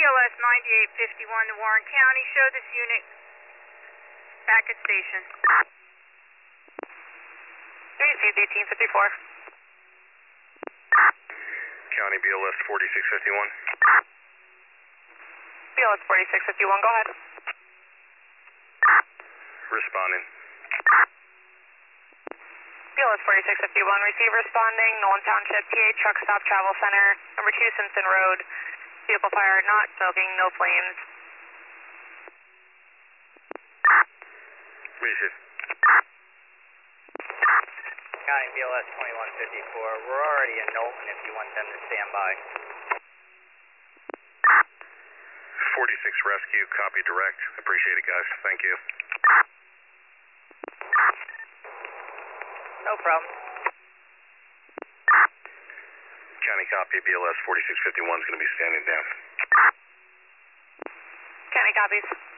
BLS 9851 to Warren County. Show this unit back at station. Received 1854. County BLS 4651. BLS 4651, go ahead. Responding. BLS 4651, receive responding, Nolan Township, PA Truck Stop Travel Center, number 2 Simpson Road. Vehicle fire, not smoking, no flames. Receive. County BLS 2154, we're already in Knowlton if you want them to stand by. 46 Rescue, copy direct. Appreciate it, guys. Thank you. No problem. County copy, BLS 4651 is going to be standing down. County copies.